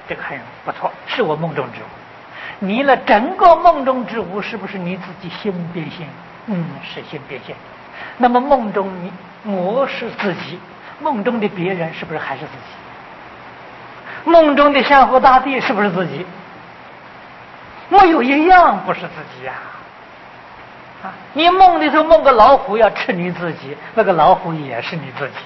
这个很不错，是我梦中之物。你了整个梦中之物，是不是你自己心变现？是心变现。那么梦中我是自己，梦中的别人是不是还是自己？梦中的山河大地是不是自己？没有一样不是自己呀！你梦里头梦个老虎要吃你自己，那个老虎也是你自己。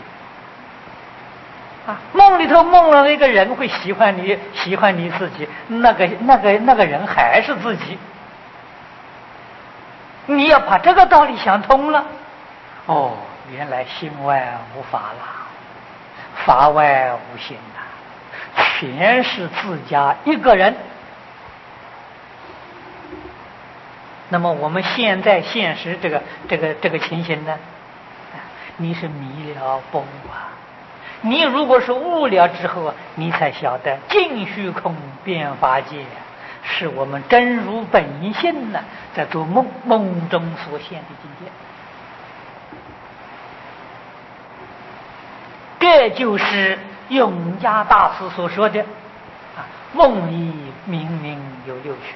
梦里头梦了一个人会喜欢你，喜欢你自己，那个人还是自己。你要把这个道理想通了，原来心外无法了，法外无心了，全是自家一个人。那么我们现在现实这个情形呢，你是迷了不悟啊！你如果是悟了之后，你才晓得尽虚空变法界是我们真如本性呢，在做梦中所现的境界。这就是永嘉大师所说的梦里明明有六趣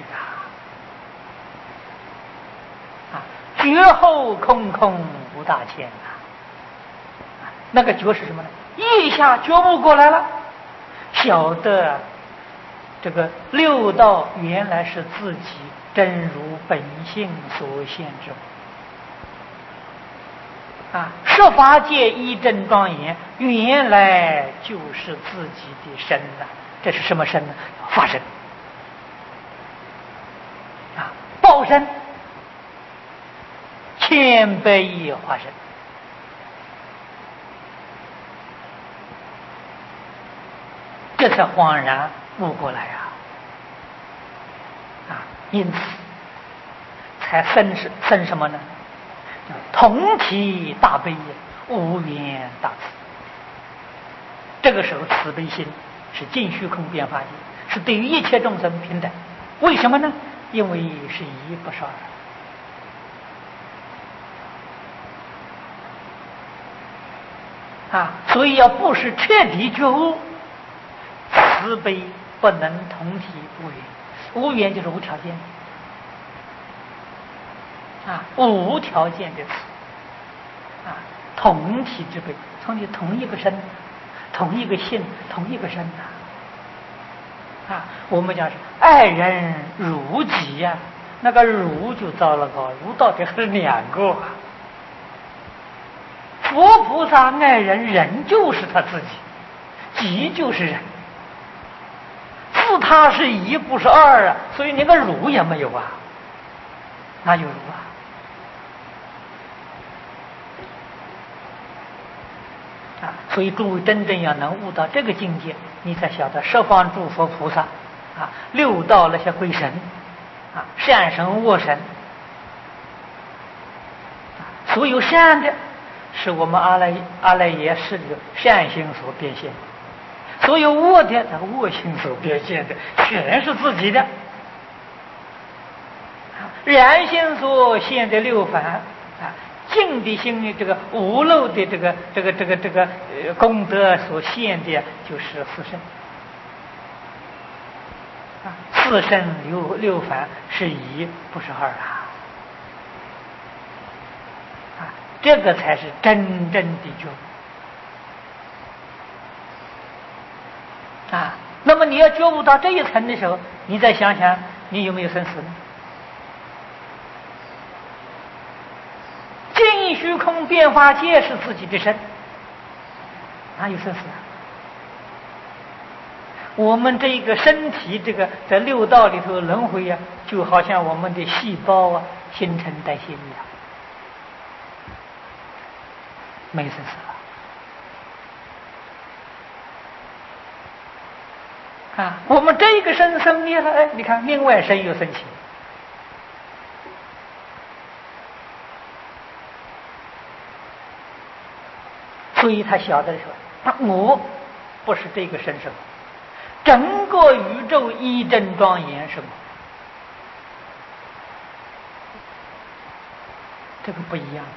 觉后空空无大千那个觉是什么呢？一下觉悟过来了，晓得这个六道原来是自己真如本性所现之物十法界一真庄严，原来就是自己的身这是什么身呢？法身报身，千百亿化身。这才恍然悟过来因此才生什么呢？叫同体大悲，无缘大慈。这个时候慈悲心是尽虚空变法界，是对于一切众生平等。为什么呢？因为是一不是二所以要不是彻底觉悟，慈悲不能同体无缘。无缘就是无条件无条件的慈同体之悲，同一个身，同一个性，同一个身我们讲是爱人如己那个如就糟了糕，如到底是两个佛菩萨爱人，人就是他自己，己就是人，自他是一不是二所以连个如也没有哪有如所以诸位真正要能悟到这个境界，你才晓得十方诸佛菩萨六道那些鬼神善神恶神所有善的是我们阿赖耶识的善心所变现，所有恶的恶心所变现的全是自己的然心所现的六凡净的心的这个无漏的这个功德所现的就是四圣四圣六凡是一不是二这个才是真正的觉悟那么你要觉悟到这一层的时候，你再想想你有没有生死呢？尽虚空变化界是自己的身，哪有生死我们这个身体在六道里头轮回就好像我们的细胞新陈代谢一样，没生死了我们这个身生灭了你看另外身又升起，所以他晓得说我不是这个身生，整个宇宙一真庄严是我，这个不一样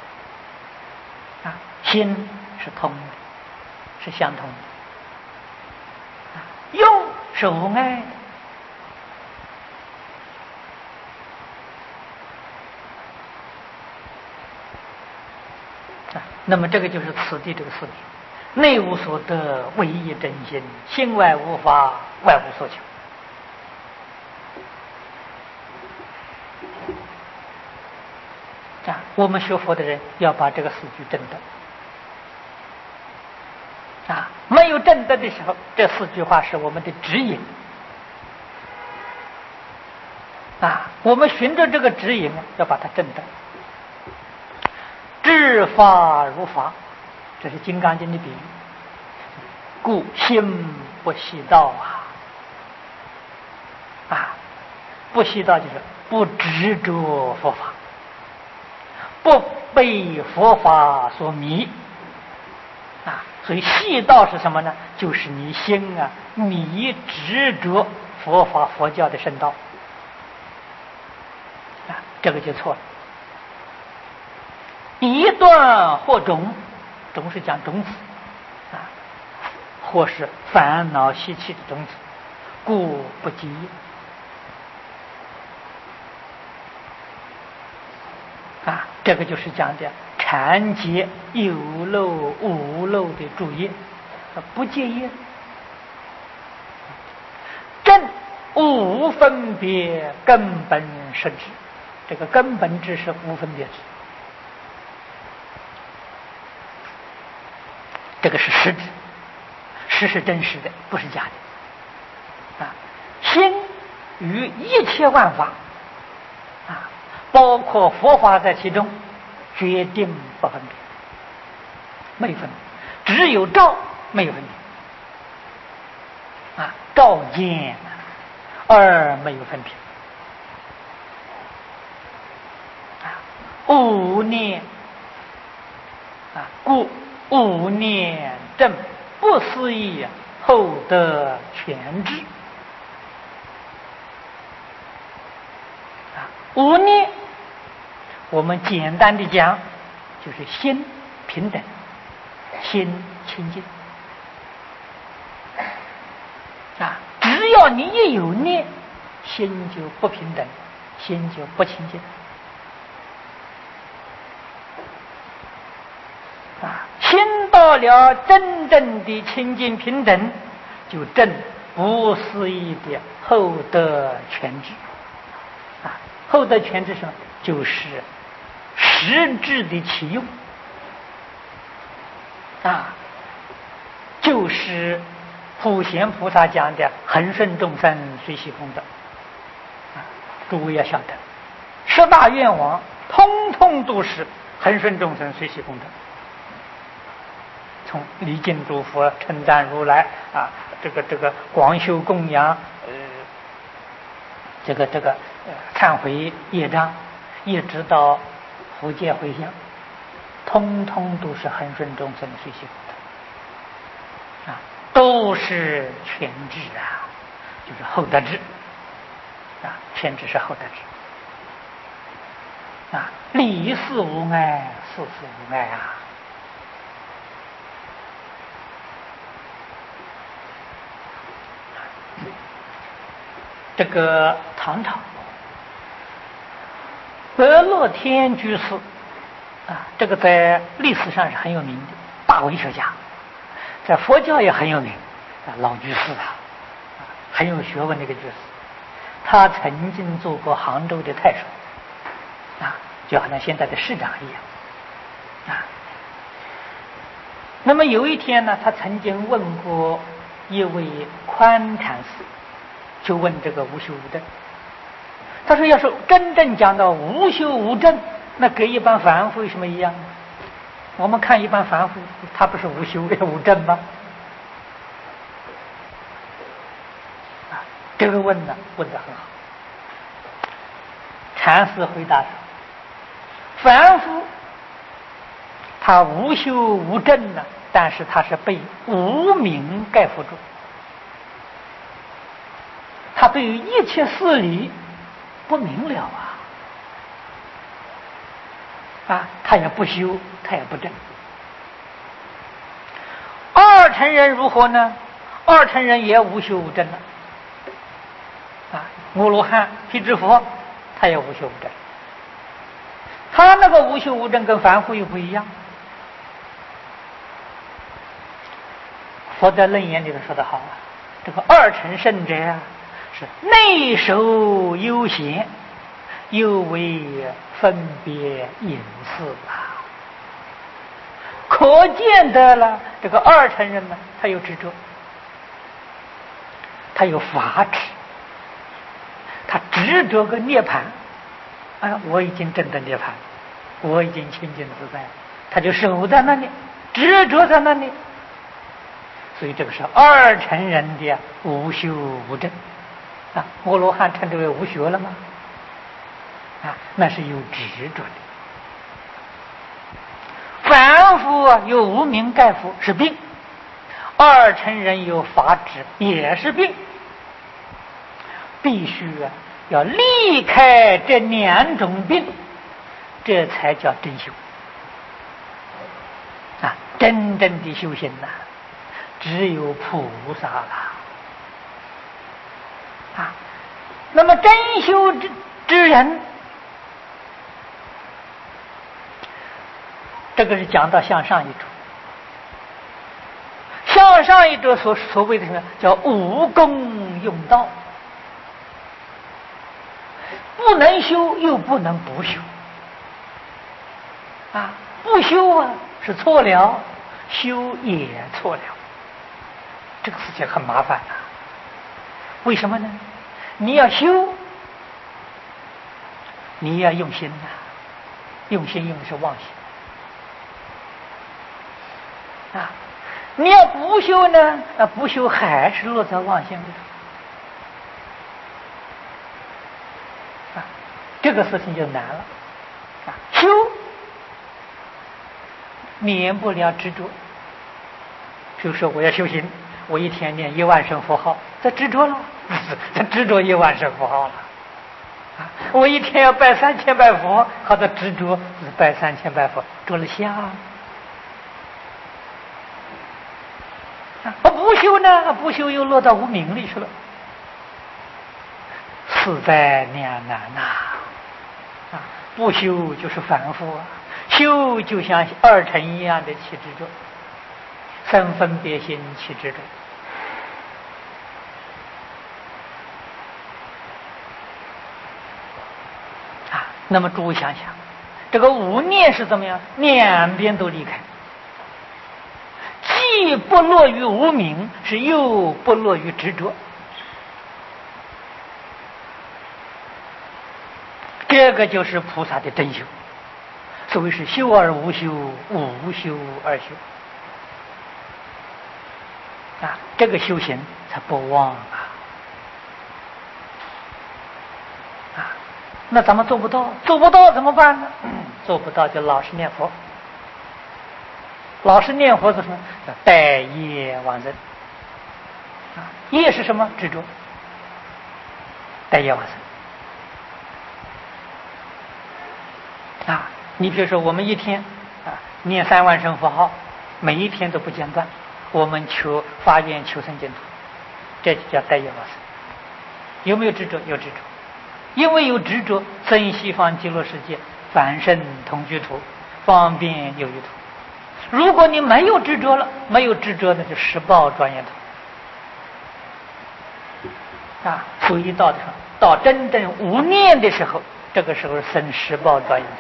心是通的，是相通的是无碍的。那么这个就是此地这个四句：内无所得，唯一真心；心外无法，外无所求。我们学佛的人要把这个四句证得。没有证得的时候，这四句话是我们的指引。我们循着这个指引要把它证得。知法如法，这是《金刚经》的比喻。故心不习道不习道就是不执着佛法，不被佛法所迷所以习道是什么呢？就是你心迷执着佛法佛教的圣道这个就错了。一段或种，种是讲种子或是烦恼习气的种子，故不及这个就是讲的禅戒有漏无漏的主业，不戒业。正无分别根本实质，这个根本智是无分别智，这个是实质，实是真实的，不是假的心与一切万法包括佛法在其中，决定不分别，没分别，只有照没有分别照见而没有分别无念故无念正不思议后得全知无念我们简单的讲就是心平等，心清净只要你一有念，心就不平等，心就不清净心到了真正的清净平等，就证不思议的后得全知后得全知什么？就是实质的起用就是普贤菩萨讲的恒顺众生随喜功德诸位要晓得十大愿望通通都是恒顺众生随喜功德。从礼敬诸佛、称赞如来这个广修供养忏悔业障，一直到福界回向，通通都是恒顺众生随喜功德都是全智就是后得智全智是后得智理事无碍，事事无碍这个唐朝德乐天居士这个在历史上是很有名的大文学家，在佛教也很有名老居士很有学问的一个居士。他曾经做过杭州的太守就好像现在的市长一样那么有一天呢，他曾经问过一位宽禅师，就问这个无修无证。他说要是真正讲到无修无证，那跟一般凡夫有什么一样呢？我们看一般凡夫，他不是无修也无证吗？这个问得很好。禅师回答说，凡夫他无修无证呢，但是他是被无明盖覆住，他对于一切事理不明了他也不修，他也不正。二乘人如何呢？二乘人也无修无证了， 阿罗汉、辟支佛，他也无修无证。他那个无修无证跟凡夫又不一样。佛在楞严里头说得好啊，这个二乘圣者啊，是内守悠闲，又为分别隐私啊。可见得了，这个二乘人呢，他有执着，他有法执，他执着个涅槃。我已经证得涅槃，我已经清净自在，他就守在那里，执着在那里。所以这个是二乘人的无修无证啊。阿罗汉称之为无学了吗？那是有执着的。凡夫有无明盖覆是病，二乘人有法执也是病，必须要离开这两种病，这才叫真修真正的修行只有菩萨了那么真修之人，这个是讲到向上一种，向上一种所谓的什么叫无功用道，不能修又不能不修不修是错了，修也错了，这个事情很麻烦为什么呢？你要修，你要用心用心用的是妄心你要不修呢不修还是落在妄心里头这个事情就难了修免不了执着。比如说我要修行，我一天念10000声佛号，这执着了，这执着10000声佛号了我一天要拜3000拜佛，好的执着是拜3000拜佛，着了相不修呢，不修又落到无明里去了，实在两难不修就是凡夫修就像二乘一样的起执着，生分别心起执着那么诸位想想，这个无念是怎么样？两边都离开，既不落于无明，是又不落于执着。这个就是菩萨的真修，所谓是修而无修，无修而修这个修行才不忘那咱们做不到，做不到怎么办呢？做不到就老实念佛。老实念佛是什么？叫待业往生业是什么？执着。待业往生你比如说我们一天念3万声佛号，每一天都不间断，我们发愿求生净土，这就叫待业往生。有没有执着？有执着。因为有执着，生西方极乐世界凡圣同居土，方便有余土。如果你没有执着了，没有执着的就十报庄严土所以到真正无念的时候，这个时候生十报庄严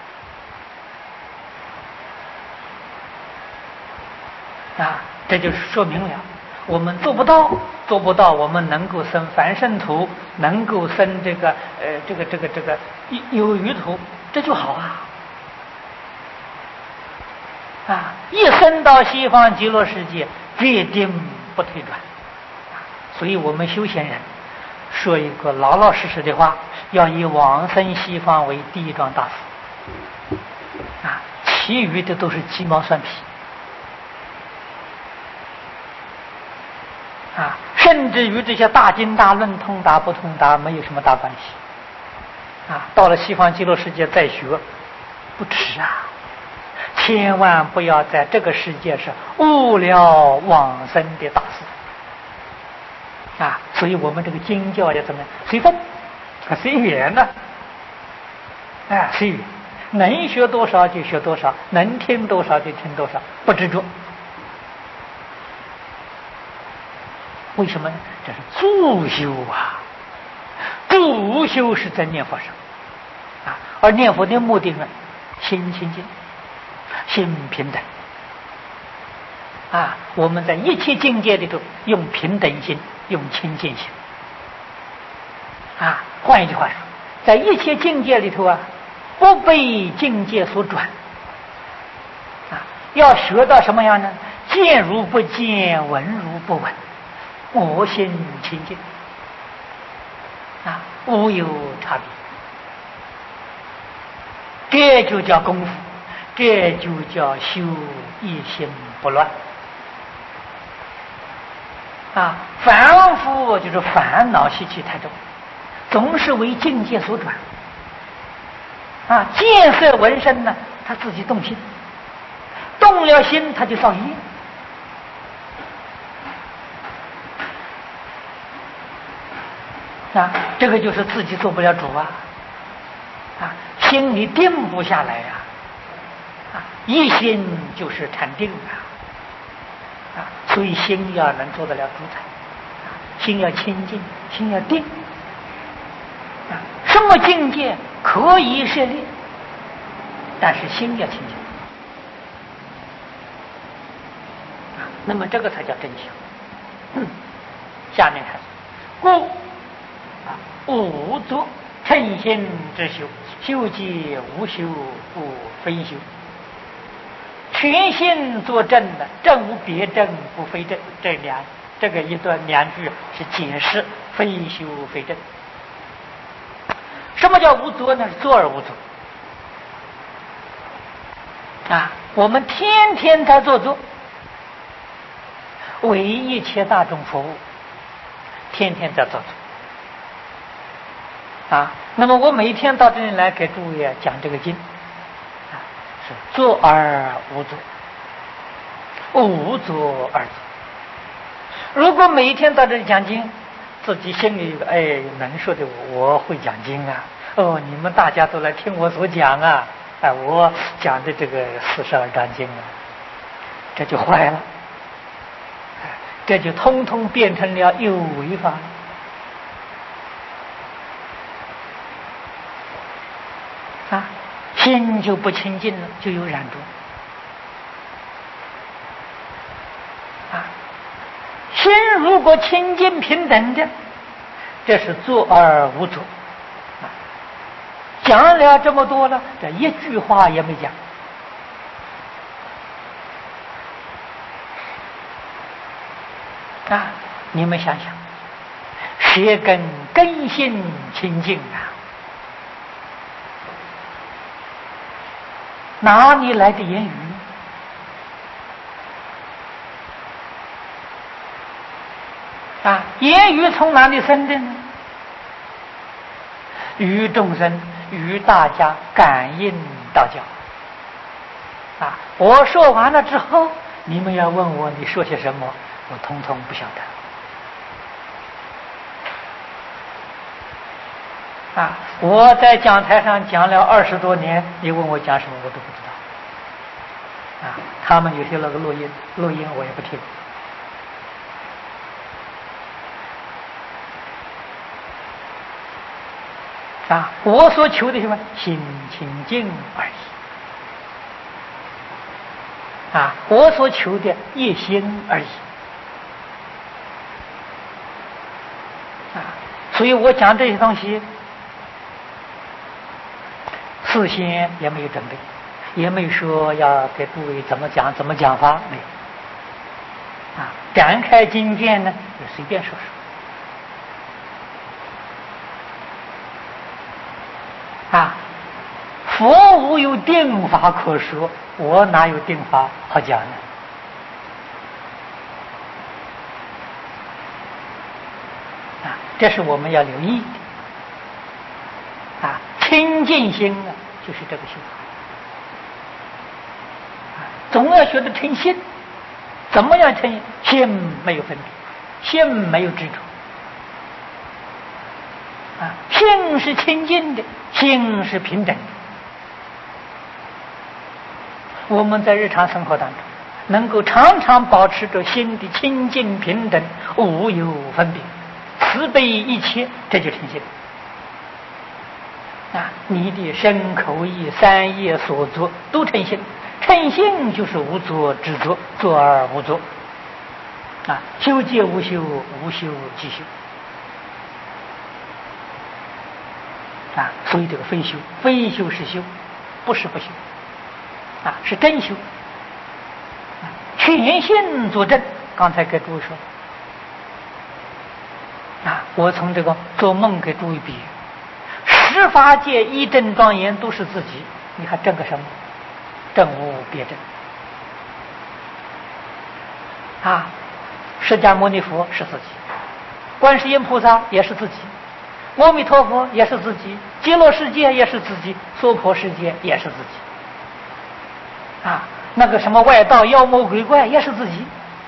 土这就是说明了我们做不到我们能够生凡圣土，能够生这个有余土，这就好一生到西方极乐世界决定不退转所以我们修行人说一个老老实实的话，要以往生西方为第一桩大事其余的都是鸡毛蒜皮甚至于这些大经大论通达不通达没有什么大关系到了西方极乐世界再学不迟千万不要在这个世界上误了往生的大事所以我们这个经教要怎么样？随分，随缘呢？随缘，能学多少就学多少，能听多少就听多少，不执着。为什么呢？这是助修啊！助修是在念佛上而念佛的目的呢，心清净，心平等我们在一切境界里头用平等心，用清净心换一句话说，在一切境界里头不被境界所转要学到什么样呢？见如不见，闻如不闻，我心清净无有差别，这就叫功夫，这就叫修一心不乱凡夫就是烦恼习气太重，总是为境界所转见色闻声呢，他自己动心，动了心他就造业这个就是自己做不了主心里定不下来一心就是禅定所以心要能做得了主宰，心要清净，心要定什么境界可以涉猎，但是心要清净那么这个才叫真修下面看故无作称心之修，修即无修不非修，全心作正的，正无别正不非正，这个一段两句是解释非修非正。什么叫无作呢？是作而无作我们天天在做为一切大众服务，天天在做那么我每天到这里来给诸位讲这个经是作而无作，无作而作。如果每天到这里讲经，自己心里有个能说的我会讲经你们大家都来听我所讲我讲的这个42章经这就坏了这就通通变成了有为法心就不清净了，就有染着心如果清净平等的，这是作而无作讲了这么多了，这一句话也没讲你们想想，舌根性清净哪里来的言语言语从哪里生的呢？与众生，与大家感应道教我说完了之后，你们要问我你说些什么，我通通不晓得我在讲台上讲了20多年，你问我讲什么我都不知道他们有些那个录音我也不听我所求的什么心清净而已我所求的一心而已所以我讲这些东西事先也没有准备，也没有说要给诸位怎么讲法，没有展开经卷呢就随便说佛无有定法可说，我哪有定法好讲呢这是我们要留意的清净心就是这个修总要学得称心。怎么样称心？没有分别，心没有执着心是清净的，心是平等的。我们在日常生活当中能够常常保持着心的清净平等，无有分别，慈悲一切，这就成心。你的身口意三业所作都成心，成心就是无作之作，作而无作。修皆无修，无修即修。所以这个非修，非修是修，不是不修，是真修。全心作证，刚才给诸位说，我从这个做梦给诸位比喻，十法界一真庄严都是自己，你还证个什么？证无别证。释迦牟尼佛是自己，观世音菩萨也是自己，阿弥陀佛也是自己，极乐世界也是自己，娑婆世界也是自己。那个什么外道妖魔鬼怪也是自己，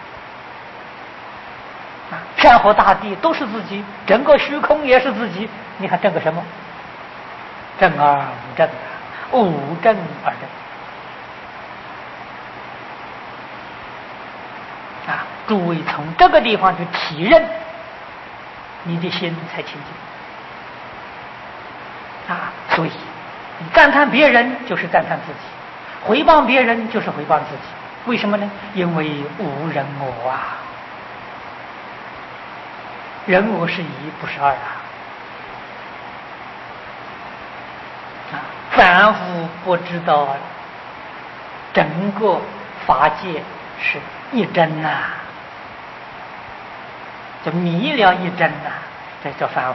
山河大地都是自己，整个虚空也是自己，你还证个什么？证而无证，无证而证。诸位从这个地方去体认，你的心才清净。所以你赞叹别人就是赞叹自己，回谤别人就是回谤自己。为什么呢？因为无人我人我是一，不是二凡夫不知道整个法界是一真就迷了一真这叫凡夫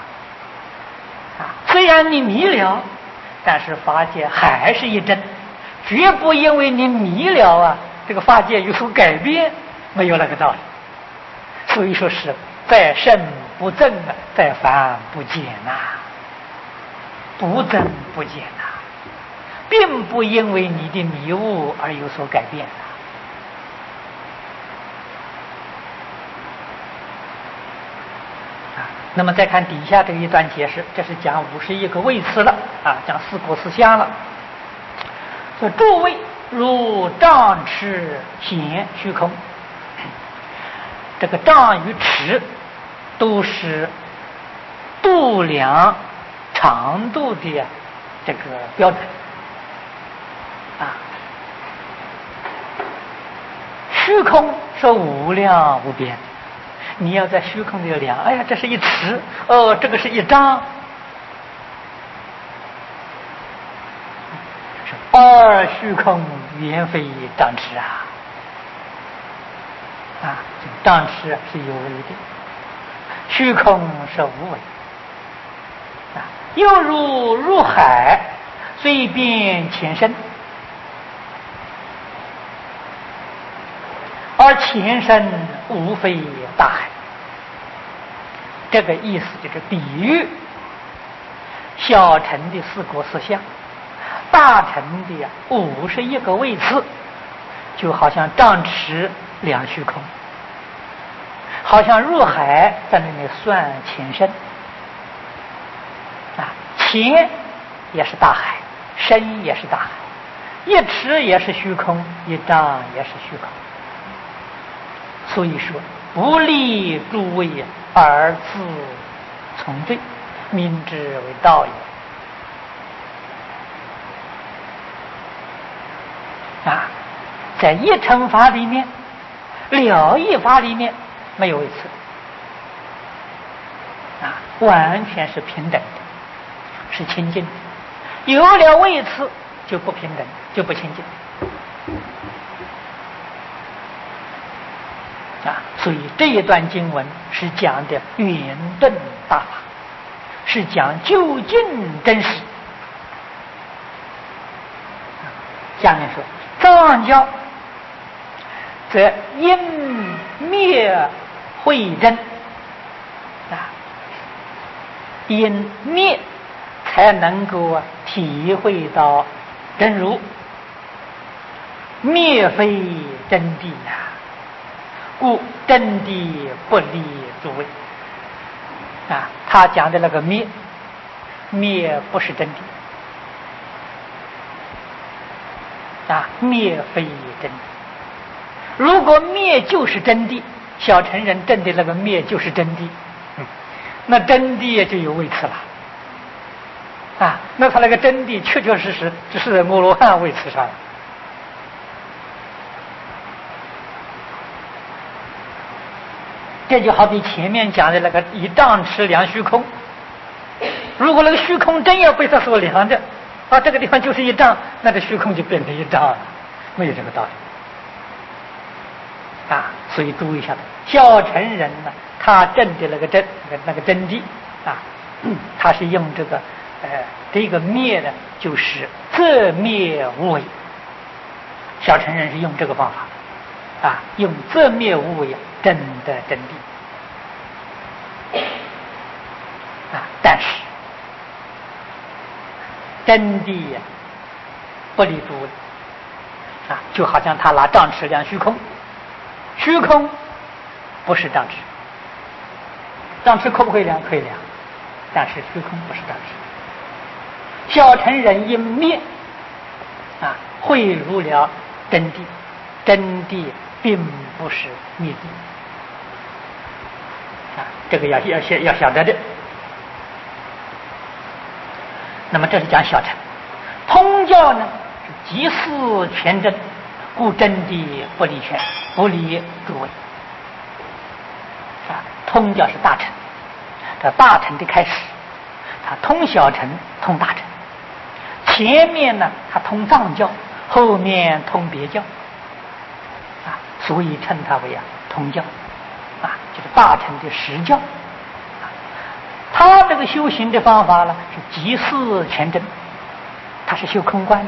虽然你迷了，但是法界还是一真，绝不因为你迷了这个法界有所改变，没有那个道理。所以说是在圣不增在凡不减不增不减并不因为你的迷悟而有所改变那么再看底下这一段解释，这是讲51个谓词了讲四果四相了。说诸位如障尺显虚空，这个障与尺都是度量长度的这个标准虚空是无量无边，你要在虚空里量，哎呀，这是一尺，这个是一丈，而虚空原非丈尺丈尺是有为的，虚空是无为又如入海，随便潜深，而前身无非大海。这个意思就是比喻小乘的四果四相，大乘的51个位次，就好像丈尺量虚空，好像入海在那里算前身前也是大海，深也是大海，一尺也是虚空，一丈也是虚空。所以说不利诸位而自从罪，明之为道也在一乘法里面，了义法里面没有位次完全是平等的，是清净的。有了位次就不平等，就不清净所以这一段经文是讲的圆顿大法，是讲究竟真实。下面说藏教则因灭慧真因灭才能够体会到真如，灭非真谛故真谛不离诸位他讲的那个灭灭不是真谛灭非真谛。如果灭就是真谛，小乘人证的那个灭就是真谛，那真谛也就有位次了那他那个真谛确确实实只是在阿罗汉位次上。这就好比前面讲的那个以丈尺量虚空，如果那个虚空真要被他所量着这个地方就是一丈，那这虚空就变成一丈了，没有这个道理所以注意一下，小乘人呢，他证的那个真谛他是用这个灭呢，就是自灭无为。小乘人是用这个方法用自灭无为证的真谛但是真谛不离诸位就好像他拿丈尺量虚空，虚空不是丈尺，丈尺可不可以量？可以量，但是虚空不是丈尺。小乘人因灭汇入了真谛，真谛并不是灭谛这个要晓得的。那么这是讲小乘。通教呢是即似全真，故真谛不离全，不离诸位通教是大乘，这大乘的开始，它通小乘，通大乘。前面呢它通藏教，后面通别教所以称它为通教就是大乘的实教他这个修行的方法呢是即似全真，他是修空观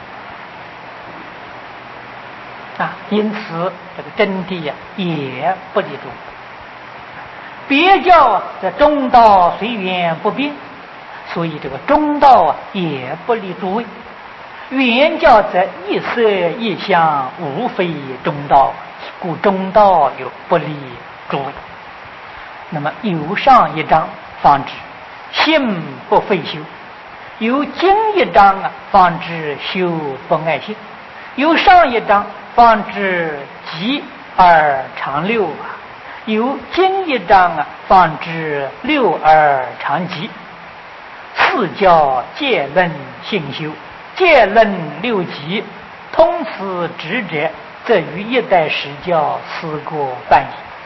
的因此这个真谛也不离诸。别教在中道随缘不变，所以这个中道也不离诸位。原教则一色一相，无非中道，故中道有不离诸位。那么有上一章方知性不废修，有经一章方知修不爱性，有上一章方知极而常六有经一章方知六而常极。四教戒论性修，戒论六极，通此职者，则于一代十教思过半矣。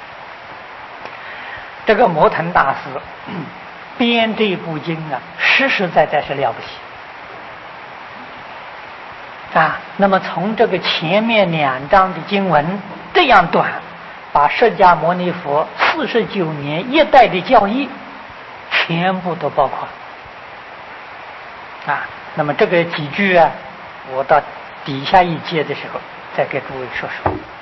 这个摩腾大师编这部经实实在在是了不起那么从这个前面2章的经文这样短，把释迦牟尼佛49年一代的教义全部都包括那么这个几句我到底下一节的时候再给诸位说说。